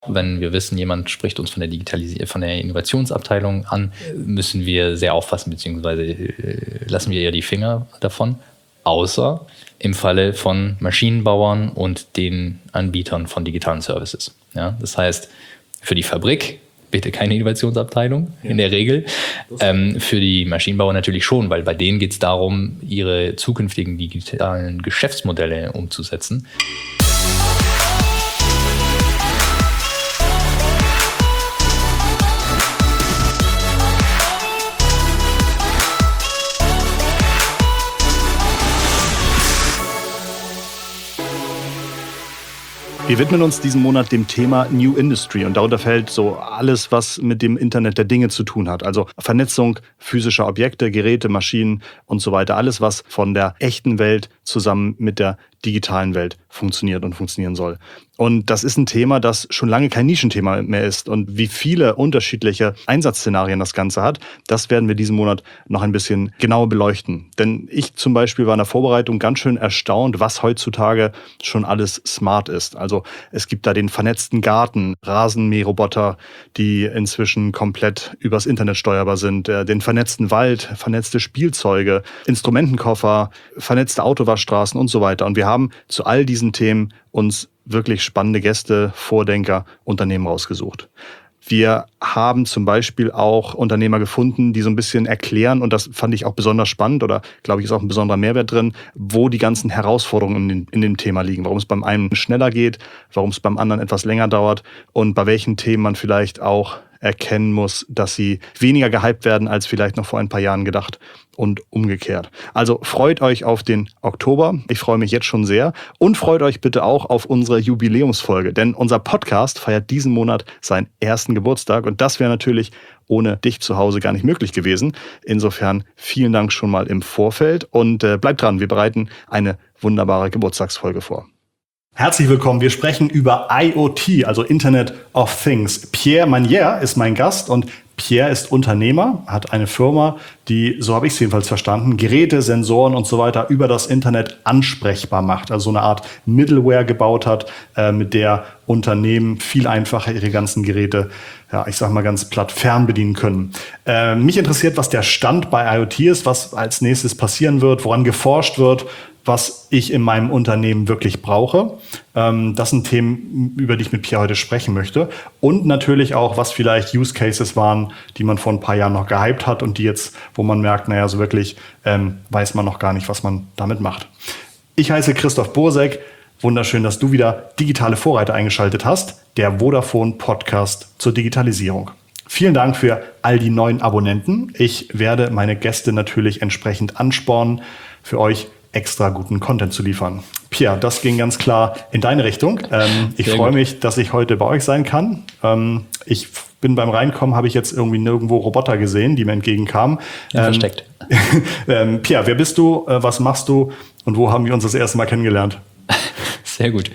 Wenn wir wissen, jemand spricht uns von der Innovationsabteilung an, müssen wir sehr aufpassen, beziehungsweise lassen wir eher die Finger davon. Außer im Falle von Maschinenbauern und den Anbietern von digitalen Services. Ja, das heißt, für die Fabrik bitte keine Innovationsabteilung in der Regel. Für die Maschinenbauer natürlich schon, weil bei denen geht es darum, ihre zukünftigen digitalen Geschäftsmodelle umzusetzen. Wir widmen uns diesen Monat dem Thema New Industry und darunter fällt so alles, was mit dem Internet der Dinge zu tun hat. Also Vernetzung physischer Objekte, Geräte, Maschinen und so weiter. Alles, was von der echten Welt zusammen mit der digitalen Welt funktioniert und funktionieren soll. Und das ist ein Thema, das schon lange kein Nischenthema mehr ist. Und wie viele unterschiedliche Einsatzszenarien das Ganze hat, das werden wir diesen Monat noch ein bisschen genauer beleuchten. Denn ich zum Beispiel war in der Vorbereitung ganz schön erstaunt, was heutzutage schon alles smart ist. Also es gibt da den vernetzten Garten, Rasenmäherroboter, die inzwischen komplett übers Internet steuerbar sind, den vernetzten Wald, vernetzte Spielzeuge, Instrumentenkoffer, vernetzte Autowaschstraßen und so weiter. Und wir haben zu all diesen Themen uns wirklich spannende Gäste, Vordenker, Unternehmen rausgesucht. Wir haben zum Beispiel auch Unternehmer gefunden, die so ein bisschen erklären, und das fand ich auch besonders spannend oder glaube ich ist auch ein besonderer Mehrwert drin, wo die ganzen Herausforderungen in dem Thema liegen, warum es beim einen schneller geht, warum es beim anderen etwas länger dauert und bei welchen Themen man vielleicht auch erkennen muss, dass sie weniger gehypt werden, als vielleicht noch vor ein paar Jahren gedacht und umgekehrt. Also freut euch auf den Oktober. Ich freue mich jetzt schon sehr und freut euch bitte auch auf unsere Jubiläumsfolge, denn unser Podcast feiert diesen Monat seinen ersten Geburtstag und das wäre natürlich ohne dich zu Hause gar nicht möglich gewesen. Insofern vielen Dank schon mal im Vorfeld und bleibt dran, wir bereiten eine wunderbare Geburtstagsfolge vor. Herzlich willkommen. Wir sprechen über IoT, also Internet of Things. Pierre Manière ist mein Gast und Pierre ist Unternehmer, hat eine Firma, die, so habe ich es jedenfalls verstanden, Geräte, Sensoren und so weiter über das Internet ansprechbar macht. Also so eine Art Middleware gebaut hat, mit der Unternehmen viel einfacher ihre ganzen Geräte, ja, ich sage mal ganz platt, fernbedienen können. Mich interessiert, was der Stand bei IoT ist, was als nächstes passieren wird, woran geforscht wird, was ich in meinem Unternehmen wirklich brauche. Das sind Themen, über die ich mit Pierre heute sprechen möchte. Und natürlich auch, was vielleicht Use Cases waren, die man vor ein paar Jahren noch gehypt hat und die jetzt, wo man merkt, naja, so wirklich weiß man noch gar nicht, was man damit macht. Ich heiße Christoph Bursek. Wunderschön, dass du wieder digitale Vorreiter eingeschaltet hast. Der Vodafone Podcast zur Digitalisierung. Vielen Dank für all die neuen Abonnenten. Ich werde meine Gäste natürlich entsprechend anspornen, für euch extra guten Content zu liefern. Pierre, das ging ganz klar in deine Richtung. Ich freue mich, dass ich heute bei euch sein kann. Ich bin beim Reinkommen, habe ich jetzt irgendwie nirgendwo Roboter gesehen, die mir entgegenkamen. Versteckt. Pierre, wer bist du, was machst du und wo haben wir uns das erste Mal kennengelernt? Sehr gut.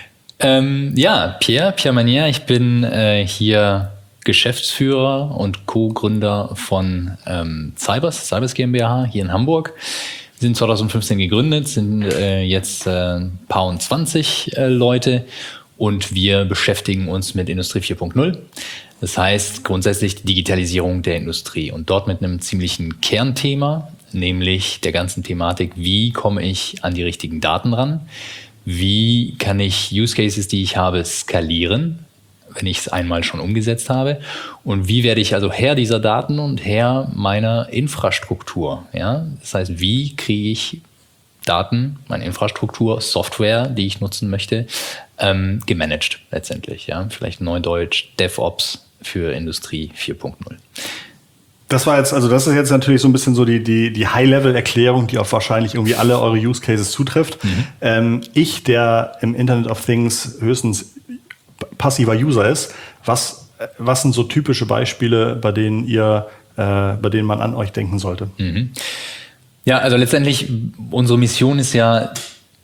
Pierre Manière, ich bin hier Geschäftsführer und Co-Gründer von Cybers GmbH hier in Hamburg. Wir sind 2015 gegründet, sind jetzt ein paar und 20 Leute und wir beschäftigen uns mit Industrie 4.0. Das heißt grundsätzlich die Digitalisierung der Industrie und dort mit einem ziemlichen Kernthema, nämlich der ganzen Thematik, wie komme ich an die richtigen Daten ran, wie kann ich Use Cases, die ich habe, skalieren, wenn ich es einmal schon umgesetzt habe. Und wie werde ich also Herr dieser Daten und Herr meiner Infrastruktur? Ja? Das heißt, wie kriege ich Daten, meine Infrastruktur, Software, die ich nutzen möchte, gemanagt letztendlich. Ja? Vielleicht Neudeutsch DevOps für Industrie 4.0. Das ist jetzt natürlich so ein bisschen so die High-Level-Erklärung, die auf wahrscheinlich irgendwie alle eure Use Cases zutrifft. Ich, der im Internet of Things höchstens passiver User ist, was sind so typische Beispiele, bei denen man an euch denken sollte? Ja, also letztendlich unsere Mission ist ja,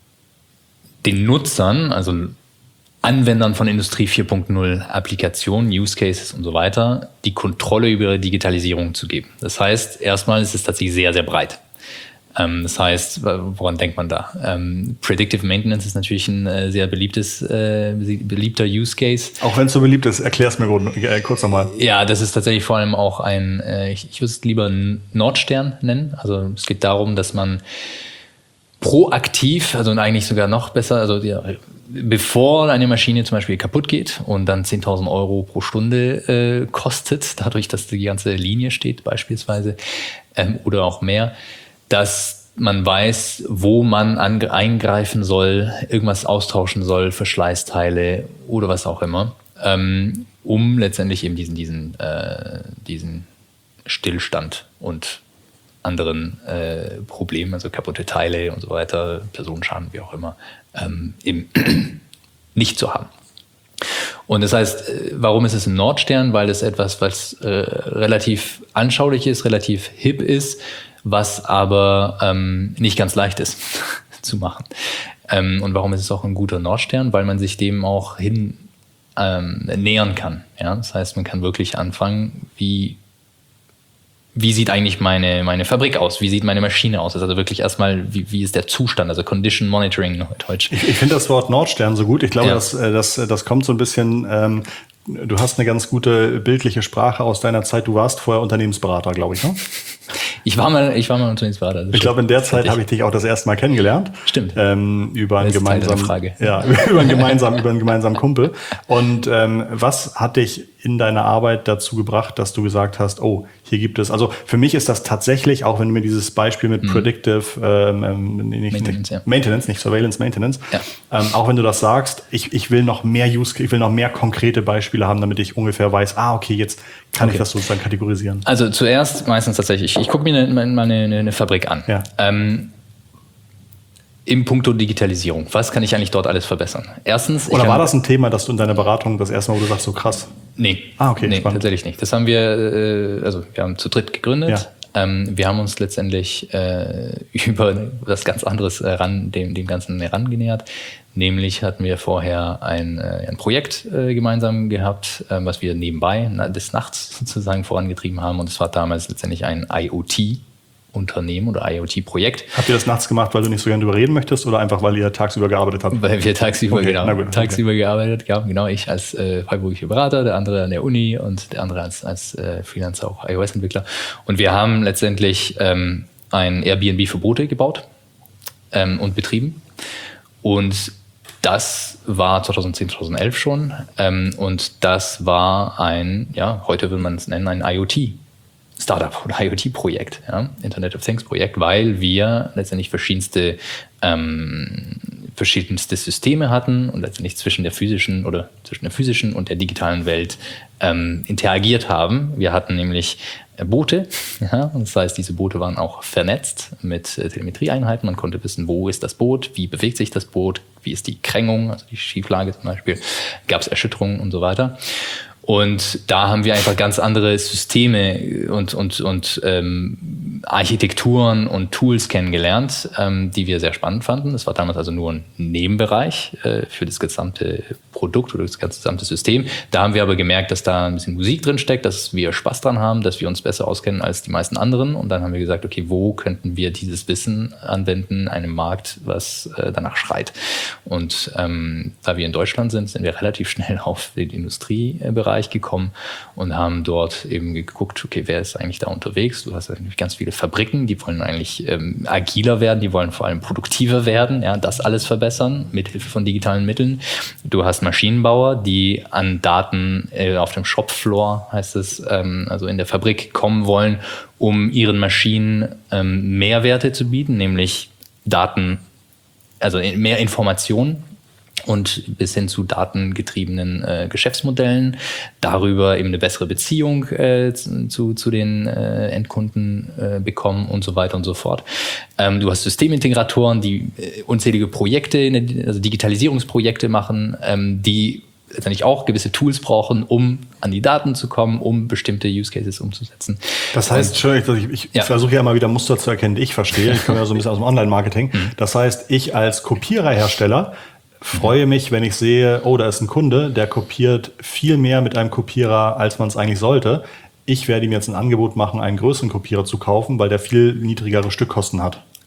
den Nutzern, also Anwendern von Industrie 4.0 Applikationen, Use Cases und so weiter, die Kontrolle über ihre Digitalisierung zu geben. Das heißt, erstmal ist es tatsächlich sehr, sehr breit. Das heißt, woran denkt man da? Predictive Maintenance ist natürlich ein sehr beliebter Use Case. Auch wenn es so beliebt ist, erklär es mir kurz nochmal. Ja, das ist tatsächlich vor allem auch ich würde es lieber Nordstern nennen. Also es geht darum, dass man proaktiv, also eigentlich sogar noch besser, also bevor eine Maschine zum Beispiel kaputt geht und dann 10.000 Euro pro Stunde kostet, dadurch, dass die ganze Linie steht beispielsweise oder auch mehr, dass man weiß, wo man eingreifen soll, irgendwas austauschen soll, Verschleißteile oder was auch immer, um letztendlich eben diesen Stillstand und anderen Problemen, also kaputte Teile und so weiter, Personenschaden, wie auch immer, eben nicht zu haben. Und das heißt, warum ist es ein Nordstern? Weil es etwas, was relativ anschaulich ist, relativ hip ist, was aber nicht ganz leicht ist zu machen. Und warum ist es auch ein guter Nordstern? Weil man sich dem auch nähern kann. Ja? Das heißt, man kann wirklich anfangen, wie sieht eigentlich meine Fabrik aus? Wie sieht meine Maschine aus? Also wirklich erstmal, wie ist der Zustand? Also Condition Monitoring auf Deutsch. Ich finde das Wort Nordstern so gut. Ich glaube, das kommt so ein bisschen, du hast eine ganz gute bildliche Sprache aus deiner Zeit. Du warst vorher Unternehmensberater, glaube ich, ne? Ich war mal Unternehmensberater. Ich glaube, in der Zeit habe ich dich auch das erste Mal kennengelernt. Stimmt. Über einen gemeinsamen Kumpel. Und was hat dich in deiner Arbeit dazu gebracht, dass du gesagt hast, oh, hier gibt es, also für mich ist das tatsächlich, auch wenn du mir dieses Beispiel mit Predictive Maintenance, nicht Surveillance Maintenance, auch wenn du das sagst, ich will noch mehr konkrete Beispiele haben, damit ich ungefähr weiß, okay, jetzt kann ich das sozusagen kategorisieren. Also zuerst meistens tatsächlich, ich gucke mir mal eine Fabrik an. Ja. Im Puncto Digitalisierung. Was kann ich eigentlich dort alles verbessern? Erstens. Oder war das ein Thema, dass du in deiner Beratung das erste Mal, wo du sagst, so krass? Nee. Okay. Nee, tatsächlich nicht. Das haben wir, wir haben zu dritt gegründet. Ja. Wir haben uns letztendlich über was ganz anderes dem Ganzen herangenähert. Nämlich hatten wir vorher ein Projekt gemeinsam gehabt, was wir nebenbei des Nachts sozusagen vorangetrieben haben. Und es war damals letztendlich ein IoT-Unternehmen oder IoT-Projekt. Habt ihr das nachts gemacht, weil du nicht so gerne darüber reden möchtest oder einfach, weil ihr tagsüber gearbeitet habt? Weil wir tagsüber gearbeitet haben. Genau, ich als freiberuflicher Berater, der andere an der Uni und der andere als Freelancer, auch iOS-Entwickler. Und wir haben letztendlich ein Airbnb für Boote gebaut und betrieben. Und das war 2010, 2011 schon. Und das war heute würde man es nennen, ein IoT-Startup oder IoT-Projekt, Internet of Things-Projekt, weil wir letztendlich verschiedenste Systeme hatten und letztendlich zwischen der physischen und der digitalen Welt interagiert haben. Wir hatten nämlich Boote, und das heißt, diese Boote waren auch vernetzt mit Telemetrieeinheiten. Man konnte wissen, wo ist das Boot, wie bewegt sich das Boot, wie ist die Krängung, also die Schieflage zum Beispiel, gab es Erschütterungen und so weiter. Und da haben wir einfach ganz andere Systeme und Architekturen und Tools kennengelernt, die wir sehr spannend fanden. Das war damals also nur ein Nebenbereich für das gesamte Produkt oder das gesamte System. Da haben wir aber gemerkt, dass da ein bisschen Musik drin steckt, dass wir Spaß dran haben, dass wir uns besser auskennen als die meisten anderen. Und dann haben wir gesagt, okay, wo könnten wir dieses Wissen anwenden in einem Markt, was danach schreit? Und da wir in Deutschland sind wir relativ schnell auf den Industriebereich gekommen und haben dort eben geguckt, okay, wer ist eigentlich da unterwegs? Du hast natürlich ganz viele Fabriken, die wollen eigentlich agiler werden, die wollen vor allem produktiver werden, das alles verbessern mit Hilfe von digitalen Mitteln. Du hast Maschinenbauer, die an Daten auf dem Shopfloor, heißt es, also in der Fabrik kommen wollen, um ihren Maschinen Mehrwerte zu bieten, nämlich Daten, also mehr Informationen. Und bis hin zu datengetriebenen Geschäftsmodellen, darüber eben eine bessere Beziehung zu den Endkunden bekommen und so weiter und so fort. Du hast Systemintegratoren, die unzählige Projekte, also Digitalisierungsprojekte machen, die letztendlich auch gewisse Tools brauchen, um an die Daten zu kommen, um bestimmte Use Cases umzusetzen. Das heißt, ich versuche ja mal wieder Muster zu erkennen, die ich verstehe. Ich komme ja so ein bisschen aus dem Online-Marketing. Das heißt, ich als Kopiererhersteller freue mich, wenn ich sehe, da ist ein Kunde, der kopiert viel mehr mit einem Kopierer, als man es eigentlich sollte. Ich werde ihm jetzt ein Angebot machen, einen größeren Kopierer zu kaufen, weil der viel niedrigere Stückkosten hat.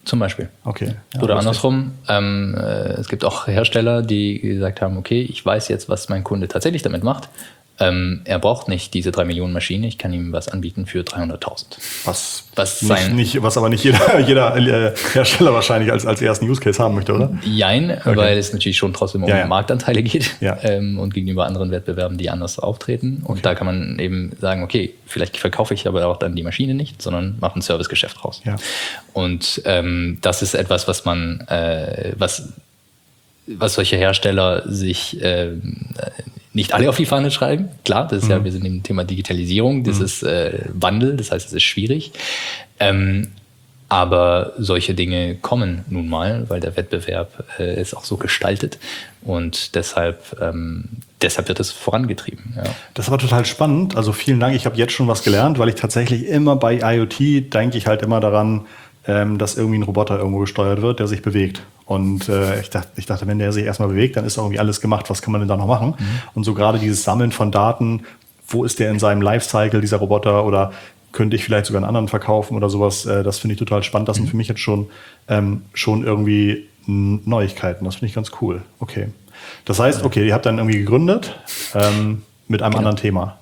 Zum Beispiel. Okay. Ja, oder andersrum, es gibt auch Hersteller, die gesagt haben, okay, ich weiß jetzt, was mein Kunde tatsächlich damit macht. Er braucht nicht diese 3 Millionen Maschinen, ich kann ihm was anbieten für 300.000. Was aber nicht jeder Hersteller wahrscheinlich als ersten Use Case haben möchte, oder? Jein, okay. Weil es natürlich schon trotzdem um Marktanteile geht und gegenüber anderen Wettbewerben, die anders auftreten. Und da kann man eben sagen, okay, vielleicht verkaufe ich aber auch dann die Maschine nicht, sondern mache ein Servicegeschäft raus. Ja. Und das ist etwas, was man, was solche Hersteller sich nicht alle auf die Fahne schreiben. Klar, das ist ja, wir sind im Thema Digitalisierung, das ist Wandel, das heißt, es ist schwierig. Aber solche Dinge kommen nun mal, weil der Wettbewerb ist auch so gestaltet und deshalb wird es vorangetrieben. Ja. Das ist aber total spannend. Also vielen Dank, ich habe jetzt schon was gelernt, weil ich tatsächlich immer bei IoT denke ich halt immer daran, dass irgendwie ein Roboter irgendwo gesteuert wird, der sich bewegt. Und ich dachte, wenn der sich erstmal bewegt, dann ist irgendwie alles gemacht. Was kann man denn da noch machen? Und so gerade dieses Sammeln von Daten, wo ist der in seinem Lifecycle, dieser Roboter, oder könnte ich vielleicht sogar einen anderen verkaufen oder sowas, das finde ich total spannend. Das sind für mich jetzt schon irgendwie Neuigkeiten. Das finde ich ganz cool. Okay. Das heißt, okay, ihr habt dann irgendwie gegründet mit einem anderen Thema.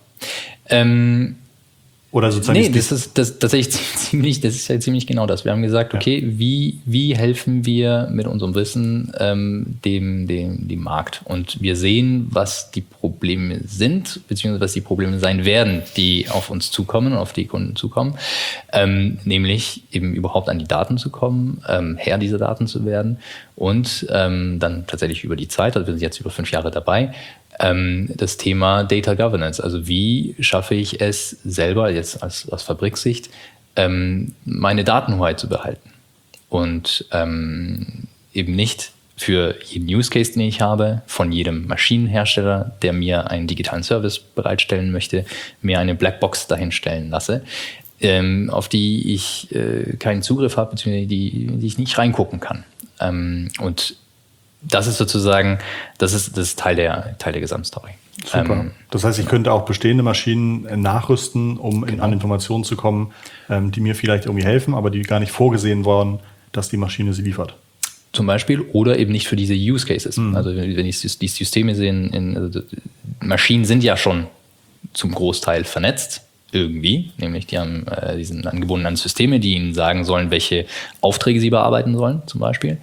Oder sozusagen das ist ja ziemlich genau das. Wir haben gesagt, okay, wie helfen wir mit unserem Wissen dem Markt? Und wir sehen, was die Probleme sind, beziehungsweise was die Probleme sein werden, die auf uns zukommen und auf die Kunden zukommen. Nämlich eben überhaupt an die Daten zu kommen, Herr dieser Daten zu werden und dann tatsächlich über die Zeit, also wir sind jetzt über 5 Jahre dabei, das Thema Data Governance. Also wie schaffe ich es selber, jetzt aus Fabriksicht, meine Datenhoheit zu behalten und eben nicht für jeden Use Case, den ich habe, von jedem Maschinenhersteller, der mir einen digitalen Service bereitstellen möchte, mir eine Blackbox dahinstellen lasse, auf die ich keinen Zugriff habe, beziehungsweise die ich nicht reingucken kann. Und das ist sozusagen, das ist Teil der Gesamtstory. Super. Das heißt, ich könnte auch bestehende Maschinen nachrüsten, um an Informationen zu kommen, die mir vielleicht irgendwie helfen, aber die gar nicht vorgesehen wurden, dass die Maschine sie liefert. Zum Beispiel oder eben nicht für diese Use Cases. Also wenn ich die Systeme sehe, also Maschinen sind ja schon zum Großteil vernetzt. Irgendwie, nämlich die haben diesen angebunden an Systeme, die ihnen sagen sollen, welche Aufträge sie bearbeiten sollen, zum Beispiel.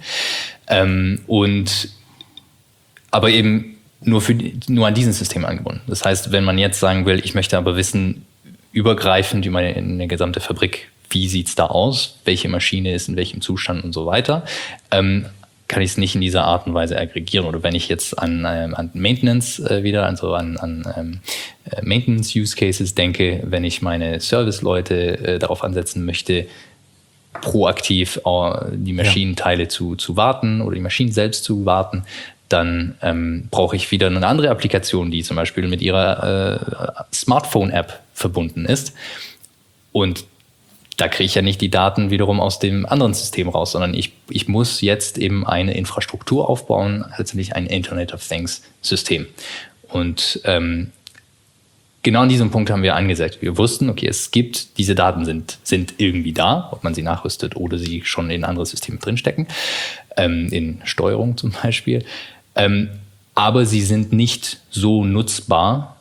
Aber eben nur an diesen System angebunden. Das heißt, wenn man jetzt sagen will, ich möchte aber wissen, übergreifend über eine gesamte Fabrik, wie sieht es da aus, welche Maschine ist in welchem Zustand und so weiter, kann ich es nicht in dieser Art und Weise aggregieren. Oder wenn ich jetzt an Maintenance an Maintenance-Use-Cases denke, wenn ich meine Service-Leute darauf ansetzen möchte, proaktiv die Maschinenteile zu warten oder die Maschinen selbst zu warten, dann brauche ich wieder eine andere Applikation, die zum Beispiel mit ihrer Smartphone-App verbunden ist. Und da kriege ich ja nicht die Daten wiederum aus dem anderen System raus, sondern ich muss jetzt eben eine Infrastruktur aufbauen, letztendlich ein Internet of Things System. Und genau an diesem Punkt haben wir angesetzt. Wir wussten, okay, diese Daten sind irgendwie da, ob man sie nachrüstet oder sie schon in andere Systeme drinstecken, in Steuerung zum Beispiel. Aber sie sind nicht so nutzbar,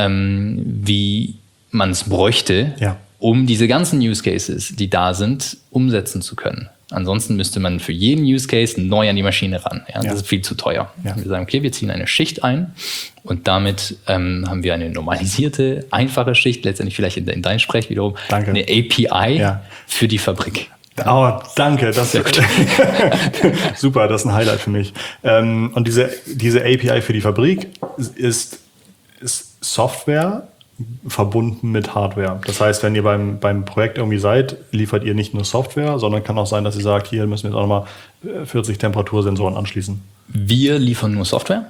wie man es bräuchte, um diese ganzen Use Cases, die da sind, umsetzen zu können. Ansonsten müsste man für jeden Use Case neu an die Maschine ran. Ja? Das ist viel zu teuer. Ja. Wir sagen, okay, wir ziehen eine Schicht ein und damit haben wir eine normalisierte, einfache Schicht, letztendlich vielleicht in dein Sprech wiederum, eine API für die Fabrik. Oh, danke. Das ist super, das ist ein Highlight für mich. Und diese API für die Fabrik ist Software verbunden mit Hardware. Das heißt, wenn ihr beim Projekt irgendwie seid, liefert ihr nicht nur Software, sondern kann auch sein, dass ihr sagt, hier müssen wir jetzt auch nochmal 40 Temperatursensoren anschließen. Wir liefern nur Software.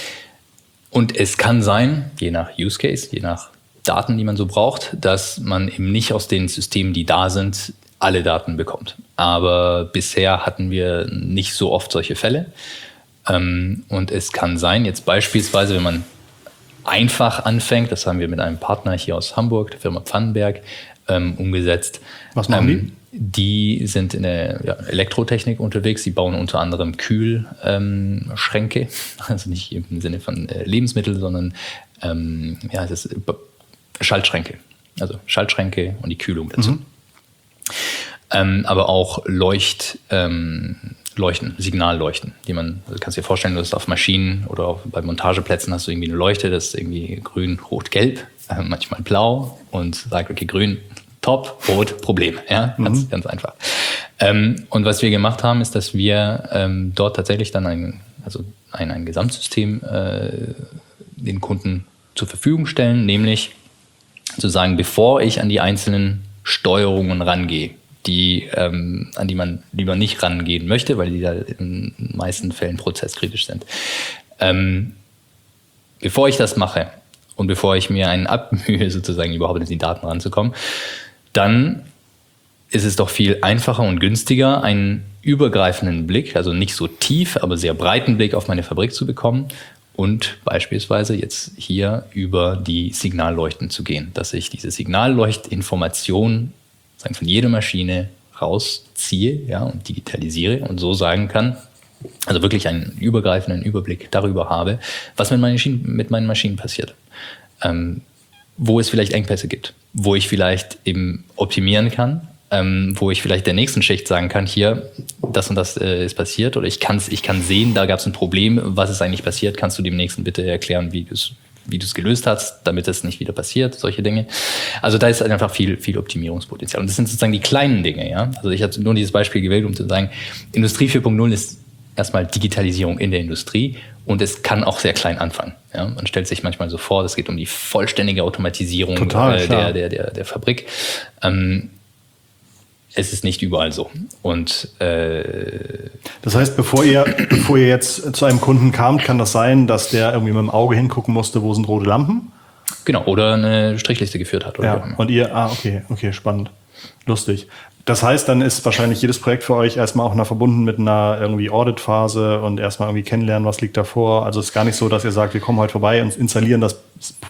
Und es kann sein, je nach Use Case, je nach Daten, die man so braucht, dass man eben nicht aus den Systemen, die da sind, alle Daten bekommt. Aber bisher hatten wir nicht so oft solche Fälle. Und es kann sein, jetzt beispielsweise, wenn man einfach anfängt, das haben wir mit einem Partner hier aus Hamburg, der Firma Pfannenberg, umgesetzt. Was machen die? Die sind in der Elektrotechnik unterwegs. Die bauen unter anderem Kühlschränke, also nicht im Sinne von Lebensmittel, sondern das ist Schaltschränke. Also Schaltschränke und die Kühlung dazu. Aber auch Leuchten, Signalleuchten, die man, also kannst dir vorstellen, du hast auf Maschinen oder auch bei Montageplätzen hast du irgendwie eine Leuchte, das ist irgendwie grün, rot, gelb, manchmal blau und sagt, okay, grün, top, rot, Problem. Ja, ganz einfach. Und was wir gemacht haben, ist, dass wir dort tatsächlich dann ein Gesamtsystem den Kunden zur Verfügung stellen, nämlich zu sagen, bevor ich an die einzelnen Steuerungen rangehe, an die man lieber nicht rangehen möchte, weil die da in den meisten Fällen prozesskritisch sind. Bevor ich das mache und bevor ich mir einen abmühe, sozusagen überhaupt in die Daten ranzukommen, dann ist es doch viel einfacher und günstiger, einen übergreifenden Blick, also nicht so tief, aber sehr breiten Blick auf meine Fabrik zu bekommen und beispielsweise jetzt hier über die Signalleuchten zu gehen, dass ich diese Signalleuchtinformation von jeder Maschine rausziehe und digitalisiere und so sagen kann, also wirklich einen übergreifenden Überblick darüber habe, was mit meinen Maschinen passiert. Wo es vielleicht Engpässe gibt, wo ich vielleicht eben optimieren kann, wo ich vielleicht der nächsten Schicht sagen kann, hier, das und das ist passiert oder ich kann sehen, da gab es ein Problem, was ist eigentlich passiert, kannst du dem Nächsten bitte erklären, wie du es gelöst hast, damit es nicht wieder passiert, solche Dinge. Also da ist einfach viel Optimierungspotenzial. Und das sind sozusagen die kleinen Dinge. Ja? Also ich habe nur dieses Beispiel gewählt, um zu sagen, Industrie 4.0 ist erstmal Digitalisierung in der Industrie und es kann auch sehr klein anfangen. Ja? Man stellt sich manchmal so vor, es geht um die vollständige Automatisierung der Fabrik. Es ist nicht überall so. Und das heißt, bevor ihr jetzt zu einem Kunden kamt, kann das sein, dass der irgendwie mit dem Auge hingucken musste, wo sind rote Lampen? Genau, oder eine Strichliste geführt hat. Oder und ihr, okay, spannend. Lustig. Das heißt, dann ist wahrscheinlich jedes Projekt für euch erstmal auch verbunden mit einer irgendwie Audit-Phase und erstmal irgendwie kennenlernen, was liegt davor. Also es ist gar nicht so, dass ihr sagt, wir kommen heute vorbei und installieren das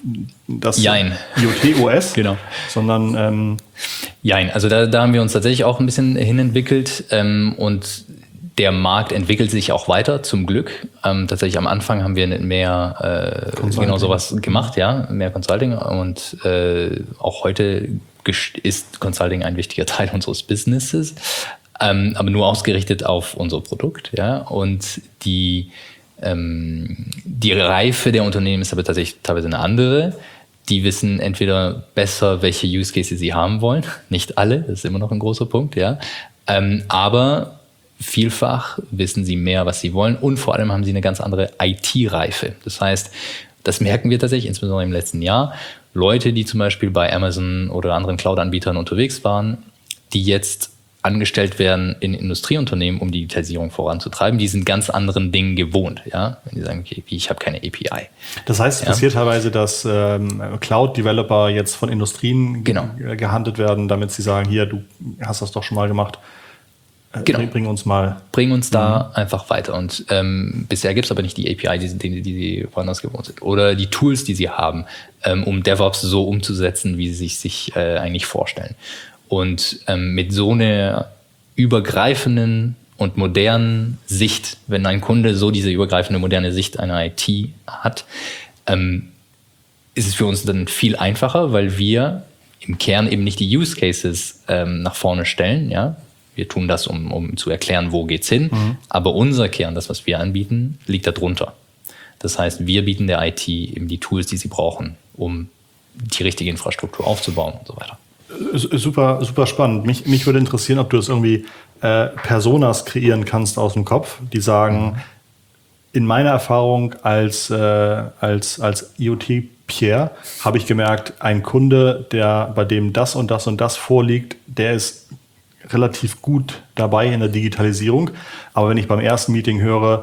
IoT-OS, genau. Sondern Jein, also da haben wir uns tatsächlich auch ein bisschen hinentwickelt und der Markt entwickelt sich auch weiter, zum Glück. Tatsächlich am Anfang haben wir mehr genau sowas gemacht, mehr Consulting und auch heute ist Consulting ein wichtiger Teil unseres Businesses, aber nur ausgerichtet auf unser Produkt, und die Reife der Unternehmen ist aber tatsächlich teilweise eine andere. Die wissen entweder besser, welche Use Cases sie haben wollen. Nicht alle, das ist immer noch ein großer Punkt, aber vielfach wissen sie mehr, was sie wollen und vor allem haben sie eine ganz andere IT-Reife. Das heißt, das merken wir tatsächlich, insbesondere im letzten Jahr. Leute, die zum Beispiel bei Amazon oder anderen Cloud-Anbietern unterwegs waren, die jetzt angestellt werden in Industrieunternehmen, um Digitalisierung voranzutreiben, die sind ganz anderen Dingen gewohnt. Wenn die sagen, okay, ich habe keine API. Das heißt, es passiert teilweise, dass Cloud-Developer jetzt von Industrien gehandelt werden, damit sie sagen, hier, du hast das doch schon mal gemacht. Bring uns da einfach weiter. Und bisher gibt es aber nicht die API, die sie woanders gewohnt sind. Oder die Tools, die sie haben, um DevOps so umzusetzen, wie sie sich eigentlich vorstellen. Und mit so einer übergreifenden und modernen Sicht, wenn ein Kunde so diese übergreifende, moderne Sicht einer IT hat, ist es für uns dann viel einfacher, weil wir im Kern eben nicht die Use Cases nach vorne stellen, Wir tun das, um zu erklären, wo geht's hin. Aber unser Kern, das, was wir anbieten, liegt da drunter. Das heißt, wir bieten der IT eben die Tools, die sie brauchen, um die richtige Infrastruktur aufzubauen und so weiter. Super, super spannend. Mich würde interessieren, ob du das irgendwie Personas kreieren kannst aus dem Kopf, die sagen, in meiner Erfahrung als IoT-Pierre habe ich gemerkt, ein Kunde, bei dem das und das und das vorliegt, der ist relativ gut dabei in der Digitalisierung. Aber wenn ich beim ersten Meeting höre,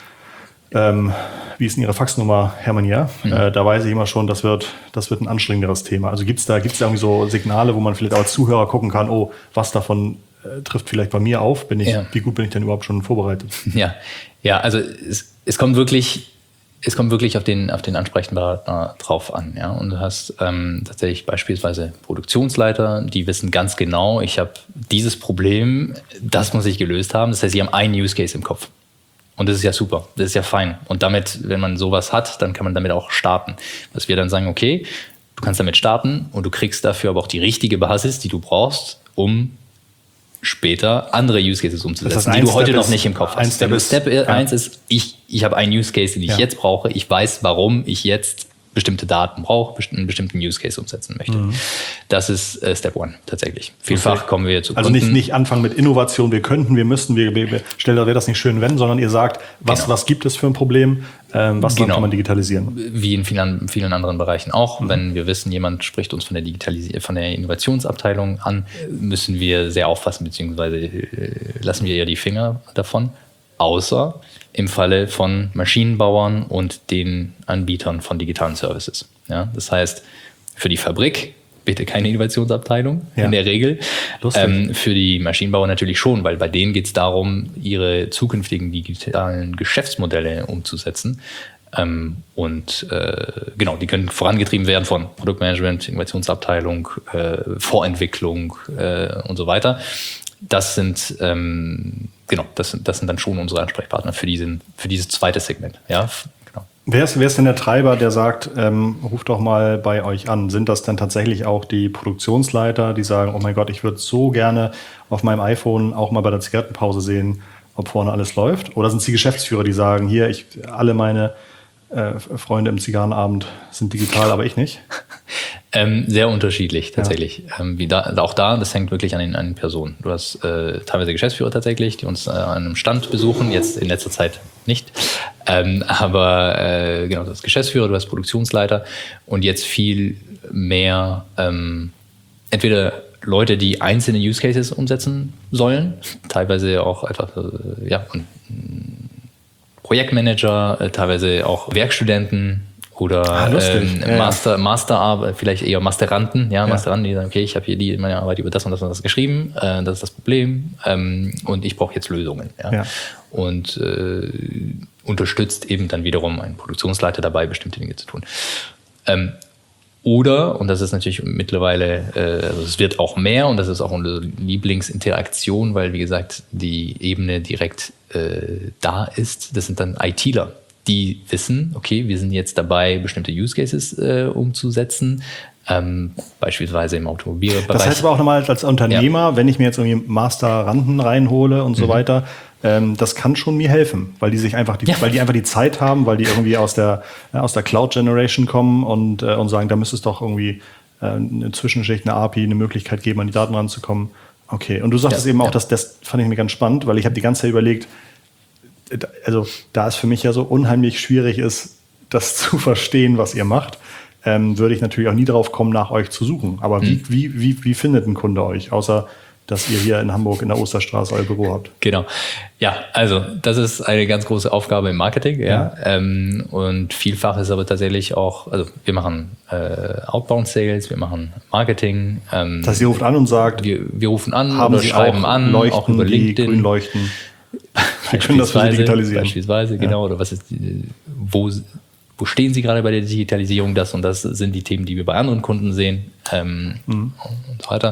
wie ist denn Ihre Faxnummer, Hermann, da weiß ich immer schon, das wird ein anstrengenderes Thema. Also gibt's da irgendwie so Signale, wo man vielleicht als Zuhörer gucken kann, was davon trifft vielleicht bei mir auf? Wie gut bin ich denn überhaupt schon vorbereitet? Ja, also es kommt wirklich Es kommt wirklich auf den Ansprechpartner drauf an. Ja? Und du hast tatsächlich beispielsweise Produktionsleiter, die wissen ganz genau, ich habe dieses Problem, das muss ich gelöst haben. Das heißt, sie haben einen Use Case im Kopf. Und das ist ja super, das ist ja fein. Und damit, wenn man sowas hat, dann kann man damit auch starten. Dass wir dann sagen, okay, du kannst damit starten und du kriegst dafür aber auch die richtige Basis, die du brauchst, um später andere Use Cases umzusetzen, die du heute noch nicht im Kopf hast. Step 1 ist, ich habe einen Use Case, den ich jetzt brauche. Ich weiß, warum ich jetzt bestimmte Daten brauche, einen bestimmten Use Case umsetzen möchte. Das ist Step 1 tatsächlich. Vielfach kommen wir zu Kunden. Also nicht anfangen mit Innovation, wir könnten, wir müssten, wäre das nicht schön, wenn, sondern ihr sagt, was gibt es für ein Problem, kann man digitalisieren? Wie in vielen anderen Bereichen auch. Wenn wir wissen, jemand spricht uns von der Innovationsabteilung an, müssen wir sehr aufpassen, beziehungsweise lassen wir ja die Finger davon. Außer im Falle von Maschinenbauern und den Anbietern von digitalen Services. Ja, das heißt, für die Fabrik bitte keine Innovationsabteilung in der Regel. Für die Maschinenbauer natürlich schon, weil bei denen geht es darum, ihre zukünftigen digitalen Geschäftsmodelle umzusetzen. Die können vorangetrieben werden von Produktmanagement, Innovationsabteilung, Vorentwicklung und so weiter. Das sind dann schon unsere Ansprechpartner für dieses zweite Segment. Ja, genau. Wer ist denn der Treiber, der sagt, ruft doch mal bei euch an? Sind das dann tatsächlich auch die Produktionsleiter, die sagen, oh mein Gott, ich würde so gerne auf meinem iPhone auch mal bei der Zigarettenpause sehen, ob vorne alles läuft? Oder sind es die Geschäftsführer, die sagen, hier, alle meine Freunde im Zigarrenabend sind digital, aber ich nicht? Sehr unterschiedlich tatsächlich. Das hängt wirklich an den Personen. Du hast teilweise Geschäftsführer tatsächlich, die uns an einem Stand besuchen, jetzt in letzter Zeit nicht. Du hast Geschäftsführer, du hast Produktionsleiter und jetzt viel mehr entweder Leute, die einzelne Use Cases umsetzen sollen, teilweise auch einfach Projektmanager, teilweise auch Werkstudenten oder Masterarbeit, vielleicht eher Masteranten, Masteranten, die sagen, okay, ich habe hier meine Arbeit über das und das und das geschrieben, das ist das Problem und ich brauche jetzt Lösungen. Und unterstützt eben dann wiederum einen Produktionsleiter dabei, bestimmte Dinge zu tun. Oder, und das ist natürlich mittlerweile, es wird auch mehr und das ist auch unsere Lieblingsinteraktion, weil, wie gesagt, die Ebene direkt da ist. Das sind dann ITler, die wissen, okay, wir sind jetzt dabei, bestimmte Use Cases umzusetzen, beispielsweise im Automobilbereich. Das heißt aber auch nochmal als Unternehmer, wenn ich mir jetzt irgendwie Masteranden reinhole und so weiter, das kann schon mir helfen, weil die einfach die Zeit haben, weil die irgendwie aus der Cloud Generation kommen und sagen, da müsste es doch irgendwie eine Zwischenschicht, eine API, eine Möglichkeit geben, an die Daten ranzukommen. Okay, und du sagtest eben auch, dass das fand ich mir ganz spannend, weil ich habe die ganze Zeit überlegt, also da es für mich ja so unheimlich schwierig ist, das zu verstehen, was ihr macht, würde ich natürlich auch nie drauf kommen, nach euch zu suchen. Aber wie findet ein Kunde euch, außer dass ihr hier in Hamburg in der Osterstraße euer Büro habt? Genau. Ja, also das ist eine ganz große Aufgabe im Marketing. Und vielfach ist aber tatsächlich auch, also wir machen Outbound Sales, wir machen Marketing. Das heißt, ihr ruft an und sagt, wir rufen an oder schreiben an, leuchten, auch über LinkedIn. Grün leuchten. Wir können das für Sie digitalisieren. Beispielsweise, genau. Oder was ist, wo stehen Sie gerade bei der Digitalisierung? Das und das sind die Themen, die wir bei anderen Kunden sehen und so weiter.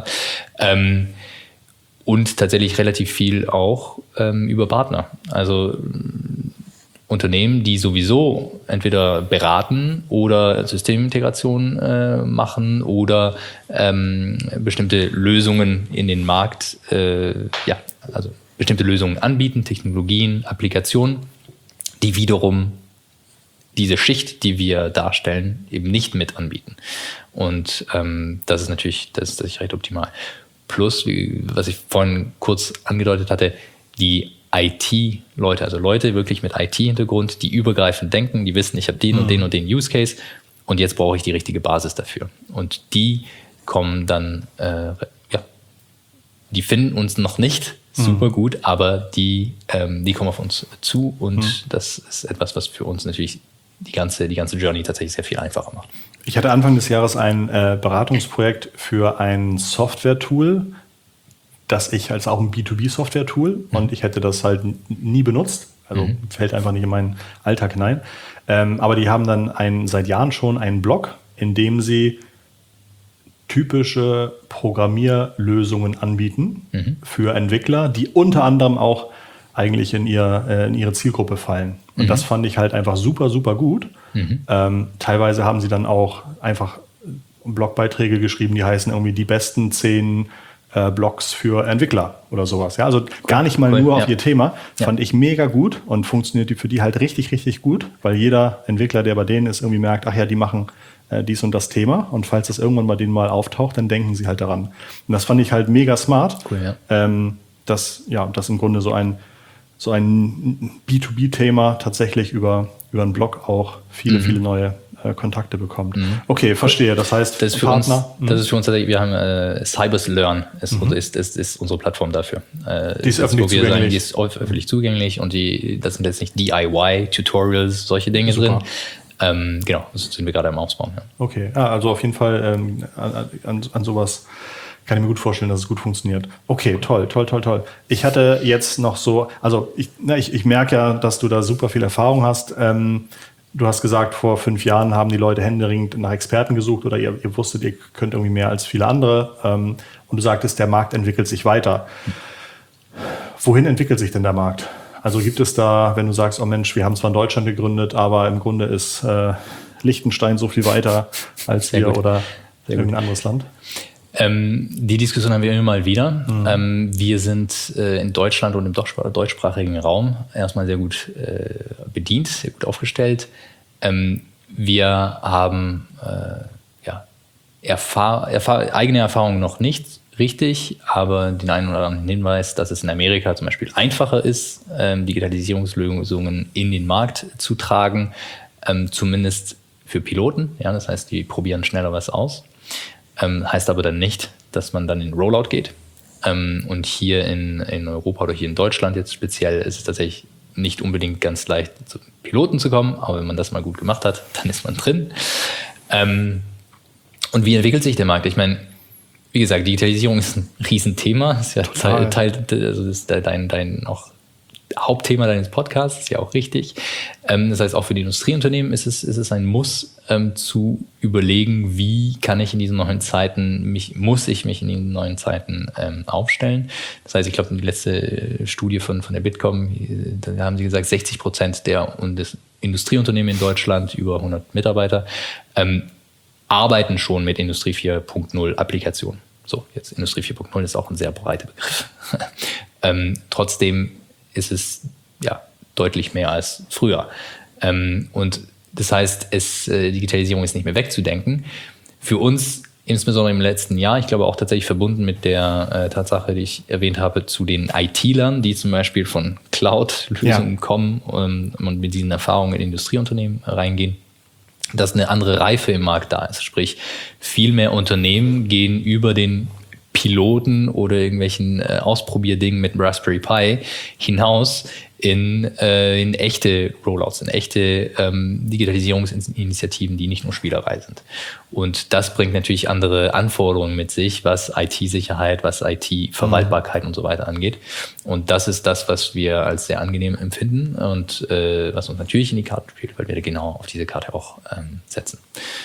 Und tatsächlich relativ viel auch über Partner. Also Unternehmen, die sowieso entweder beraten oder Systemintegration machen oder bestimmte Lösungen in den Markt, also bestimmte Lösungen anbieten, Technologien, Applikationen, die wiederum diese Schicht, die wir darstellen, eben nicht mit anbieten. Und das ist natürlich recht optimal. Plus, was ich vorhin kurz angedeutet hatte, die IT-Leute, also Leute wirklich mit IT-Hintergrund, die übergreifend denken, die wissen, ich habe den und den und den Use Case und jetzt brauche ich die richtige Basis dafür. Und die kommen dann, die finden uns noch nicht super gut, aber die kommen auf uns zu und das ist etwas, was für uns natürlich die ganze Journey tatsächlich sehr viel einfacher macht. Ich hatte Anfang des Jahres ein Beratungsprojekt für ein Software-Tool, das ich als auch ein B2B-Software-Tool und ich hätte das halt nie benutzt. Also fällt einfach nicht in meinen Alltag hinein. Aber die haben dann seit Jahren schon einen Blog, in dem sie typische Programmierlösungen anbieten für Entwickler, die unter anderem auch eigentlich in ihre Zielgruppe fallen. Und das fand ich halt einfach super, super gut. Teilweise haben sie dann auch einfach Blogbeiträge geschrieben, die heißen irgendwie die besten 10 Blogs für Entwickler oder sowas. Ja, also gar nicht mal nur auf ihr Thema. Fand ich mega gut und funktioniert für die halt richtig, richtig gut, weil jeder Entwickler, der bei denen ist, irgendwie merkt, ach ja, die machen dies und das Thema. Und falls das irgendwann bei denen mal auftaucht, dann denken sie halt daran. Und das fand ich halt mega smart, dass im Grunde so ein B2B-Thema tatsächlich über einen Blog auch viele neue Kontakte bekommt. Okay, verstehe. Das heißt, das ist für Partner. Das ist für uns tatsächlich, wir haben Cybers Learn, ist unsere Plattform dafür. Die ist öffentlich zugänglich. Die ist öffentlich zugänglich und das sind jetzt nicht DIY-Tutorials, solche Dinge drin. Genau, das sind wir gerade am Ausbauen. Ja. Okay, also auf jeden Fall an sowas kann ich mir gut vorstellen, dass es gut funktioniert. Okay, toll. Ich hatte jetzt noch so, also ich merke ja, dass du da super viel Erfahrung hast. Du hast gesagt, vor 5 Jahren haben die Leute händeringend nach Experten gesucht oder ihr wusstet, ihr könnt irgendwie mehr als viele andere. Und du sagtest, der Markt entwickelt sich weiter. Wohin entwickelt sich denn der Markt? Also gibt es da, wenn du sagst, oh Mensch, wir haben zwar in Deutschland gegründet, aber im Grunde ist Liechtenstein so viel weiter als wir oder irgendein anderes Land? Die Diskussion haben wir immer mal wieder. Wir sind in Deutschland und im deutschsprachigen Raum erstmal sehr gut bedient, sehr gut aufgestellt. Wir haben eigene Erfahrungen noch nicht richtig, aber den einen oder anderen Hinweis, dass es in Amerika zum Beispiel einfacher ist, Digitalisierungslösungen in den Markt zu tragen, zumindest für Piloten. Ja, das heißt, die probieren schneller was aus. Heißt aber dann nicht, dass man dann in Rollout geht. Und hier in Europa oder hier in Deutschland jetzt speziell ist es tatsächlich nicht unbedingt ganz leicht, zu Piloten zu kommen, aber wenn man das mal gut gemacht hat, dann ist man drin. Und wie entwickelt sich der Markt? Ich meine, wie gesagt, Digitalisierung ist ein Riesenthema. Das ist ja also das ist dein auch Hauptthema deines Podcasts, ist ja auch richtig. Das heißt, auch für die Industrieunternehmen ist es ein Muss, zu überlegen, wie kann ich in diesen neuen Zeiten, muss ich mich in diesen neuen Zeiten aufstellen. Das heißt, ich glaube, die letzte Studie von der Bitkom, da haben sie gesagt, 60% der Industrieunternehmen in Deutschland, über 100 Mitarbeiter, arbeiten schon mit Industrie 4.0 Applikationen. So, jetzt Industrie 4.0 ist auch ein sehr breiter Begriff. Trotzdem ist es deutlich mehr als früher. Und das heißt, Digitalisierung ist nicht mehr wegzudenken. Für uns, insbesondere im letzten Jahr, ich glaube auch tatsächlich verbunden mit der Tatsache, die ich erwähnt habe, zu den IT-Lern, die zum Beispiel von Cloud-Lösungen kommen und mit diesen Erfahrungen in Industrieunternehmen reingehen, dass eine andere Reife im Markt da ist. Sprich, viel mehr Unternehmen gehen über den Piloten oder irgendwelchen Ausprobierdingen mit Raspberry Pi hinaus in echte Rollouts, in echte Digitalisierungsinitiativen, die nicht nur Spielerei sind. Und das bringt natürlich andere Anforderungen mit sich, was IT-Sicherheit, was IT-Verwaltbarkeit und so weiter angeht. Und das ist das, was wir als sehr angenehm empfinden und was uns natürlich in die Karte spielt, weil wir genau auf diese Karte auch setzen.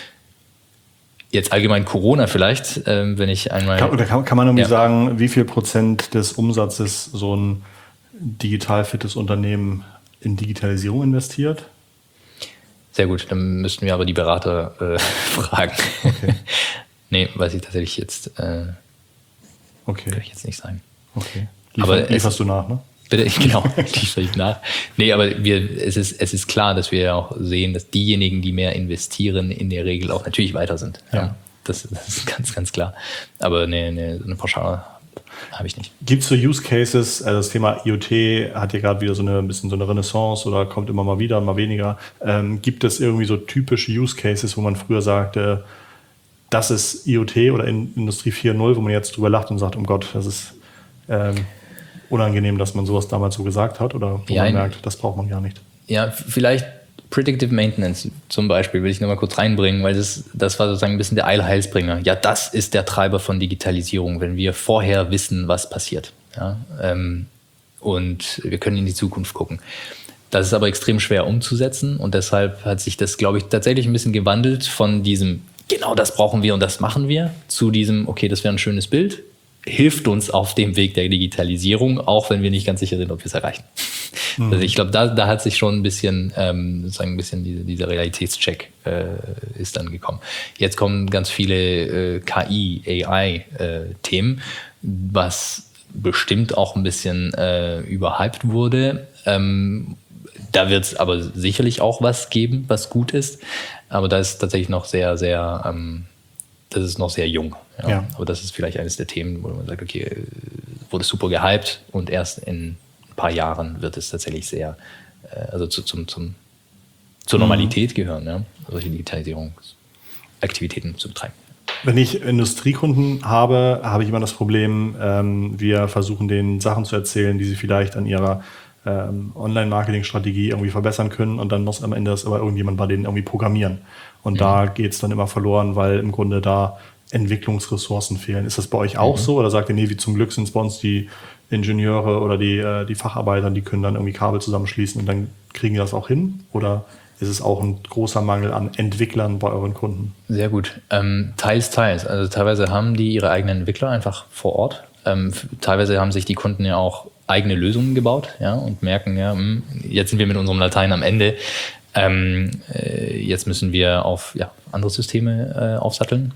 Jetzt allgemein Corona vielleicht, wenn ich einmal... Kann man irgendwie sagen, wie viel Prozent des Umsatzes so ein digital fittes Unternehmen in Digitalisierung investiert? Sehr gut, dann müssten wir aber die Berater fragen. Okay. Nee, weiß ich tatsächlich jetzt, kann ich jetzt nicht sagen. Okay. Lieferst du nach, ne? Bitte, genau, liefere ich nach. Nee, aber es ist klar, dass wir auch sehen, dass diejenigen, die mehr investieren, in der Regel auch natürlich weiter sind. Ja. Das ist ganz, ganz klar. Aber eine Pauschale habe ich nicht. Gibt es so Use Cases, das Thema IoT hat ja gerade wieder ein bisschen so eine Renaissance oder kommt immer mal wieder, mal weniger. Gibt es irgendwie so typische Use Cases, wo man früher sagte, das ist IoT oder Industrie 4.0, wo man jetzt drüber lacht und sagt, um Gott, das ist unangenehm, dass man sowas damals so gesagt hat oder wo man merkt, das braucht man gar nicht? Ja, vielleicht Predictive Maintenance zum Beispiel will ich nochmal kurz reinbringen, weil das war sozusagen ein bisschen der Allheilsbringer. Ja, das ist der Treiber von Digitalisierung, wenn wir vorher wissen, was passiert. Ja, und wir können in die Zukunft gucken. Das ist aber extrem schwer umzusetzen und deshalb hat sich das, glaube ich, tatsächlich ein bisschen gewandelt von diesem, genau das brauchen wir und das machen wir, zu diesem, okay, das wäre ein schönes Bild, hilft uns auf dem Weg der Digitalisierung, auch wenn wir nicht ganz sicher sind, ob wir es erreichen. Also ich glaube, da hat sich schon ein bisschen, sozusagen ein bisschen dieser Realitätscheck ist dann gekommen. Jetzt kommen ganz viele KI, AI-Themen, was bestimmt auch ein bisschen überhyped wurde. Da wird es aber sicherlich auch was geben, was gut ist. Aber da ist tatsächlich noch sehr, sehr, das ist noch sehr jung. Ja. Aber das ist vielleicht eines der Themen, wo man sagt, okay, wurde super gehypt und erst in ein paar Jahren wird es tatsächlich sehr, also zur Normalität gehören, ja? Solche Digitalisierungsaktivitäten zu betreiben. Wenn ich Industriekunden habe, habe ich immer das Problem, wir versuchen denen Sachen zu erzählen, die sie vielleicht an ihrer Online-Marketing-Strategie irgendwie verbessern können und dann muss am Ende das aber irgendjemand bei denen irgendwie programmieren. Und da geht es dann immer verloren, weil im Grunde da Entwicklungsressourcen fehlen. Ist das bei euch auch so? Oder sagt ihr, nee, wie zum Glück sind es bei uns die Ingenieure oder die Facharbeiter, die können dann irgendwie Kabel zusammenschließen und dann kriegen die das auch hin? Oder ist es auch ein großer Mangel an Entwicklern bei euren Kunden? Sehr gut. Teils. Also teilweise haben die ihre eigenen Entwickler einfach vor Ort. Teilweise haben sich die Kunden ja auch eigene Lösungen gebaut, ja, und merken, ja, jetzt sind wir mit unserem Latein am Ende. Jetzt müssen wir auf andere Systeme aufsatteln.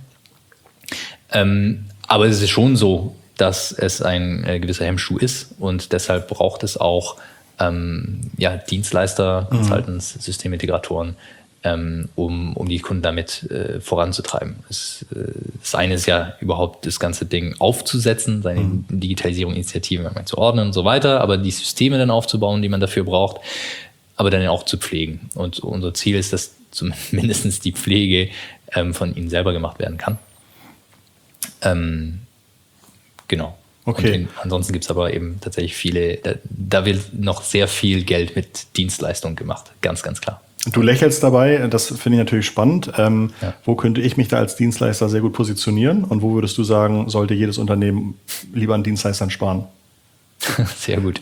Aber es ist schon so, dass es ein gewisser Hemmschuh ist und deshalb braucht es auch Dienstleister, Consultants, Systemintegratoren, um die Kunden damit voranzutreiben. Das eine ist ja überhaupt das ganze Ding aufzusetzen, seine Digitalisierung-Initiativen zu ordnen und so weiter, aber die Systeme dann aufzubauen, die man dafür braucht, aber dann auch zu pflegen. Und unser Ziel ist, dass zumindest die Pflege von ihnen selber gemacht werden kann. Genau. Okay. Und ansonsten gibt es aber eben tatsächlich viele, da wird noch sehr viel Geld mit Dienstleistungen gemacht, ganz, ganz klar. Du lächelst dabei, das finde ich natürlich spannend. Wo könnte ich mich da als Dienstleister sehr gut positionieren und wo würdest du sagen, sollte jedes Unternehmen lieber an Dienstleistern sparen? Sehr gut.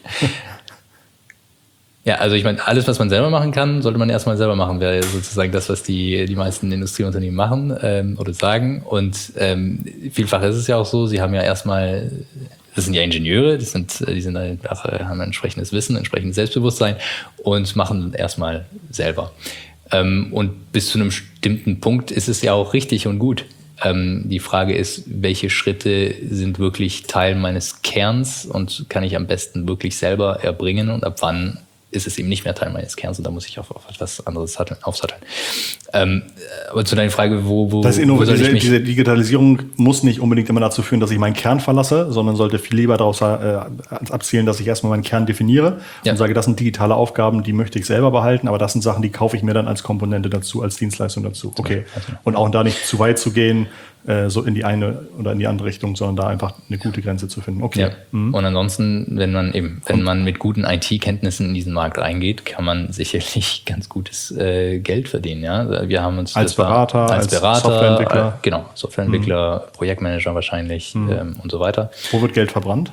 Ja, also ich meine, alles, was man selber machen kann, sollte man erstmal selber machen, wäre sozusagen das, was die meisten Industrieunternehmen machen oder sagen. Und vielfach ist es ja auch so, sie haben ja erstmal, das sind ja Ingenieure, die sind einfach, haben ein entsprechendes Wissen, entsprechendes Selbstbewusstsein und machen erstmal selber. Und bis zu einem bestimmten Punkt ist es ja auch richtig und gut. Die Frage ist, welche Schritte sind wirklich Teil meines Kerns und kann ich am besten wirklich selber erbringen und ab wann ist es eben nicht mehr Teil meines Kerns und da muss ich auf etwas anderes aufsatteln. Aber zu deiner Frage, wo soll ich mich... Diese Digitalisierung muss nicht unbedingt immer dazu führen, dass ich meinen Kern verlasse, sondern sollte viel lieber darauf abzielen, dass ich erstmal meinen Kern definiere und sage, das sind digitale Aufgaben, die möchte ich selber behalten, aber das sind Sachen, die kaufe ich mir dann als Komponente dazu, als Dienstleistung dazu. Okay. Und auch da nicht zu weit zu gehen, so in die eine oder in die andere Richtung, sondern da einfach eine gute Grenze zu finden. Okay. Ja. Und ansonsten, wenn man mit guten IT-Kenntnissen in diesen Markt reingeht, kann man sicherlich ganz gutes Geld verdienen. Ja? Wir haben uns als Berater, Softwareentwickler. Genau, Softwareentwickler, Projektmanager wahrscheinlich und so weiter. Wo wird Geld verbrannt?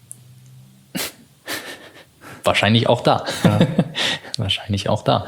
Wahrscheinlich auch da. Ja. Wahrscheinlich auch da.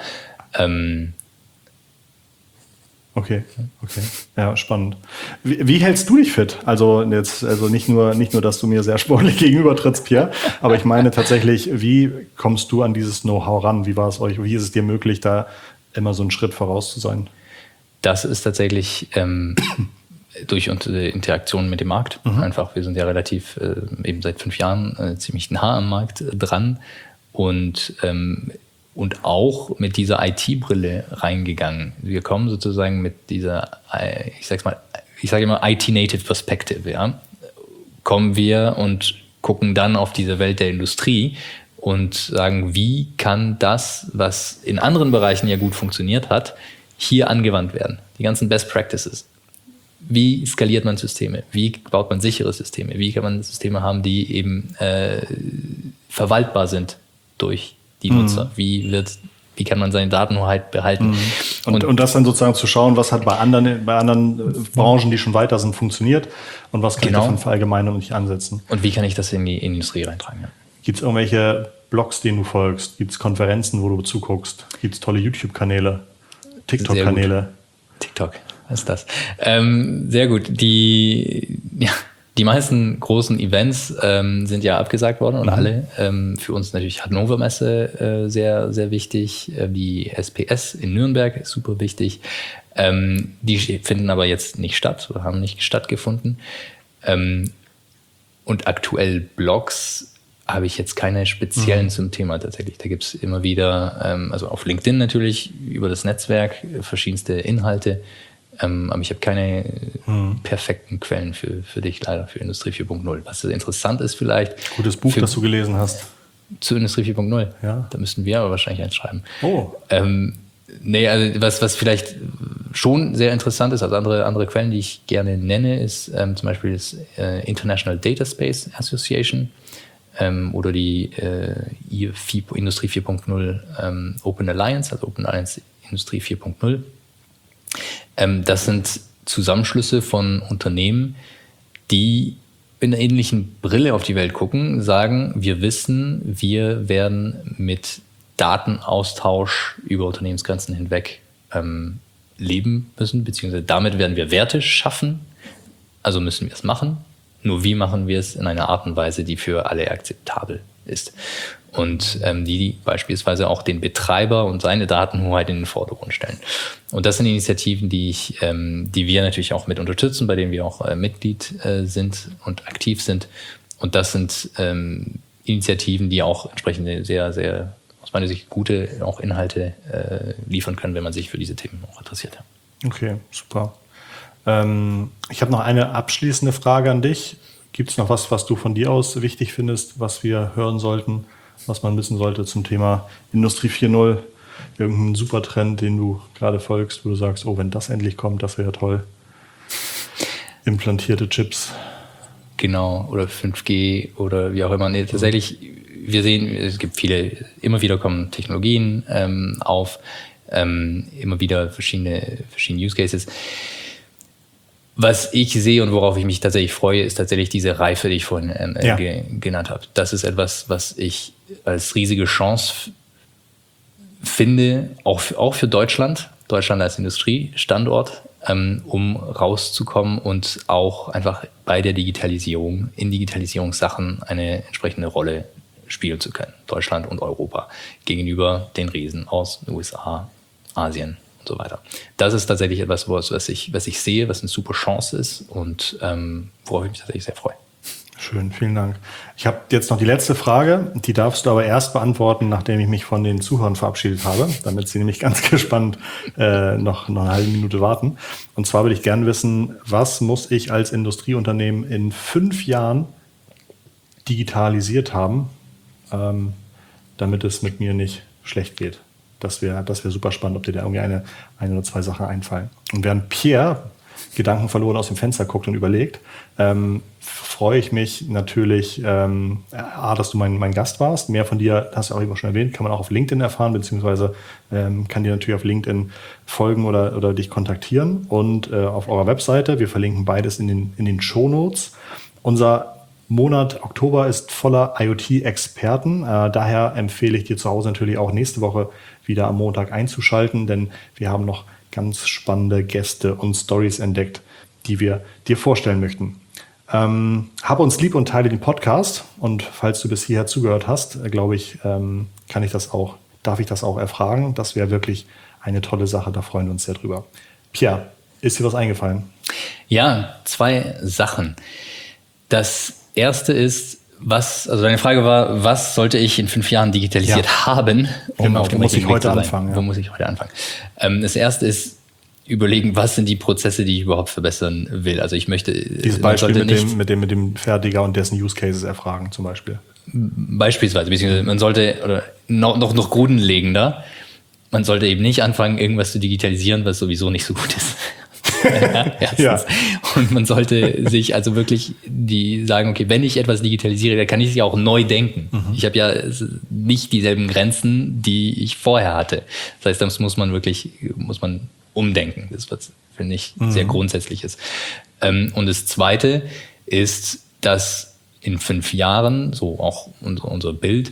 Okay. Ja, spannend. Wie hältst du dich fit? Also nicht nur, dass du mir sehr sportlich gegenübertrittst, Pierre, aber ich meine tatsächlich, wie kommst du an dieses Know-how ran? Wie war es euch? Wie ist es dir möglich, da immer so einen Schritt voraus zu sein? Das ist tatsächlich durch unsere Interaktion mit dem Markt. Einfach, wir sind ja relativ eben seit 5 Jahren ziemlich nah am Markt dran und auch mit dieser IT-Brille reingegangen. Wir kommen sozusagen mit dieser, ich sage immer IT-Native Perspective, ja. Kommen wir und gucken dann auf diese Welt der Industrie und sagen, wie kann das, was in anderen Bereichen ja gut funktioniert hat, hier angewandt werden? Die ganzen Best Practices. Wie skaliert man Systeme? Wie baut man sichere Systeme? Wie kann man Systeme haben, die eben verwaltbar sind durch die Nutzer? Wie kann man seine Datenhoheit behalten? Und das dann sozusagen zu schauen, was hat bei anderen Branchen, die schon weiter sind, funktioniert und was kann ich davon verallgemeinern und nicht ansetzen. Und wie kann ich das in die Industrie reintragen? Ja. Gibt es irgendwelche Blogs, denen du folgst? Gibt es Konferenzen, wo du zuguckst? Gibt es tolle YouTube-Kanäle, TikTok-Kanäle? TikTok, was ist das? Sehr gut. Die meisten großen Events sind ja abgesagt worden und alle. Für uns natürlich Hannover Messe sehr, sehr wichtig. Die SPS in Nürnberg ist super wichtig. Die finden aber jetzt nicht statt oder haben nicht stattgefunden. Und aktuell Blogs habe ich jetzt keine speziellen zum Thema tatsächlich. Da gibt es immer wieder, also auf LinkedIn natürlich, über das Netzwerk, verschiedenste Inhalte. Aber ich habe keine perfekten Quellen für dich leider, für Industrie 4.0. Was interessant ist vielleicht. Gutes Buch, das du gelesen hast. Zu Industrie 4.0. Ja. Da müssten wir aber wahrscheinlich eins schreiben. Oh. Nee, also was vielleicht schon sehr interessant ist, also andere Quellen, die ich gerne nenne, ist zum Beispiel das International Data Space Association oder die Industrie 4.0 Open Alliance, also Open Alliance Industrie 4.0. Das sind Zusammenschlüsse von Unternehmen, die in einer ähnlichen Brille auf die Welt gucken, sagen, wir wissen, wir werden mit Datenaustausch über Unternehmensgrenzen hinweg leben müssen, beziehungsweise damit werden wir Werte schaffen, also müssen wir es machen. Nur wie machen wir es in einer Art und Weise, die für alle akzeptabel ist. Und die beispielsweise auch den Betreiber und seine Datenhoheit in den Vordergrund stellen. Und das sind Initiativen, die wir natürlich auch mit unterstützen, bei denen wir auch Mitglied sind und aktiv sind. Und das sind Initiativen, die auch entsprechende sehr, sehr, aus meiner Sicht, gute auch Inhalte liefern können, wenn man sich für diese Themen auch interessiert. Okay, super. Ich habe noch eine abschließende Frage an dich. Gibt es noch was du von dir aus wichtig findest, was wir hören sollten, was man wissen sollte zum Thema Industrie 4.0? Irgendein Supertrend, den du gerade folgst, wo du sagst, oh, wenn das endlich kommt, das wäre toll. Implantierte Chips. Genau, oder 5G oder wie auch immer. Nee, tatsächlich, wir sehen, es gibt viele, immer wieder kommen Technologien auf, immer wieder verschiedene Use Cases. Was ich sehe und worauf ich mich tatsächlich freue, ist tatsächlich diese Reife, die ich vorhin genannt habe. Das ist etwas, was ich als riesige Chance finde, auch für Deutschland als Industriestandort, um rauszukommen und auch einfach bei der Digitalisierung, in Digitalisierungssachen eine entsprechende Rolle spielen zu können. Deutschland und Europa gegenüber den Riesen aus den USA, Asien und so weiter. Das ist tatsächlich etwas, was ich sehe, was eine super Chance ist und worauf ich mich tatsächlich sehr freue. Schön, vielen Dank. Ich habe jetzt noch die letzte Frage, die darfst du aber erst beantworten, nachdem ich mich von den Zuhörern verabschiedet habe, damit sie nämlich ganz gespannt noch eine halbe Minute warten. Und zwar würde ich gerne wissen, was muss ich als Industrieunternehmen in 5 Jahren digitalisiert haben, damit es mit mir nicht schlecht geht? Das wäre super spannend, ob dir da irgendwie eine oder 2 Sachen einfallen. Und während Pierre Gedanken verloren aus dem Fenster guckt und überlegt, freue ich mich natürlich, dass du mein Gast warst. Mehr von dir, hast du auch eben schon erwähnt, kann man auch auf LinkedIn erfahren, beziehungsweise kann dir natürlich auf LinkedIn folgen oder dich kontaktieren. Und auf eurer Webseite, wir verlinken beides in den Shownotes. Unser Monat Oktober ist voller IoT-Experten. Daher empfehle ich dir zu Hause natürlich auch nächste Woche wieder am Montag einzuschalten, denn wir haben noch ganz spannende Gäste und Stories entdeckt, die wir dir vorstellen möchten. Hab uns lieb und teile den Podcast. Und falls du bis hierher zugehört hast, glaube ich, darf ich das auch erfragen. Das wäre wirklich eine tolle Sache. Da freuen wir uns sehr drüber. Pierre, ist dir was eingefallen? Ja, 2 Sachen. Das erste ist, also deine Frage war, was sollte ich in 5 Jahren digitalisiert haben? Genau, wo muss ich heute anfangen? Ja. Wo muss ich heute anfangen? Das erste ist, überlegen, was sind die Prozesse, die ich überhaupt verbessern will. Also ich möchte... Dieses Beispiel mit dem Fertiger und dessen Use Cases erfragen zum Beispiel. Beispielsweise, beziehungsweise man sollte, oder noch grundlegender, man sollte eben nicht anfangen, irgendwas zu digitalisieren, was sowieso nicht so gut ist. Ja. Und man sollte sich also wirklich sagen, okay, wenn ich etwas digitalisiere, dann kann ich es ja auch neu denken. Ich habe ja nicht dieselben Grenzen, die ich vorher hatte. Das heißt, das muss man umdenken. Das ist was, finde ich, sehr Grundsätzliches. Und das Zweite ist, dass in 5 Jahren, so auch unser Bild,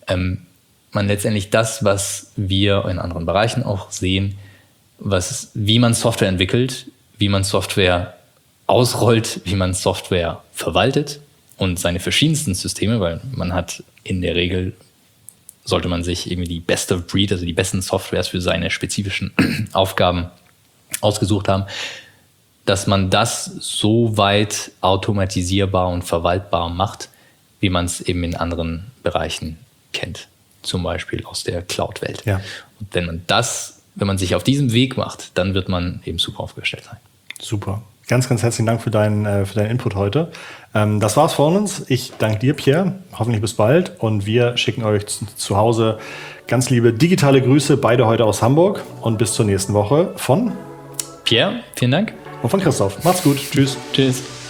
man letztendlich das, was wir in anderen Bereichen auch sehen, wie man Software entwickelt, wie man Software ausrollt, wie man Software verwaltet und seine verschiedensten Systeme, weil man hat in der Regel, sollte man sich irgendwie die best of breed, also die besten Softwares für seine spezifischen Aufgaben ausgesucht haben, dass man das so weit automatisierbar und verwaltbar macht, wie man es eben in anderen Bereichen kennt. Zum Beispiel aus der Cloud-Welt. Ja. Und wenn man sich auf diesem Weg macht, dann wird man eben super aufgestellt sein. Super. Ganz, ganz herzlichen Dank für deinen Input heute. Das war's von uns. Ich danke dir, Pierre. Hoffentlich bis bald. Und wir schicken euch zu Hause ganz liebe digitale Grüße, beide heute aus Hamburg. Und bis zur nächsten Woche von Pierre, vielen Dank. Und von Christoph. Macht's gut. Tschüss. Tschüss.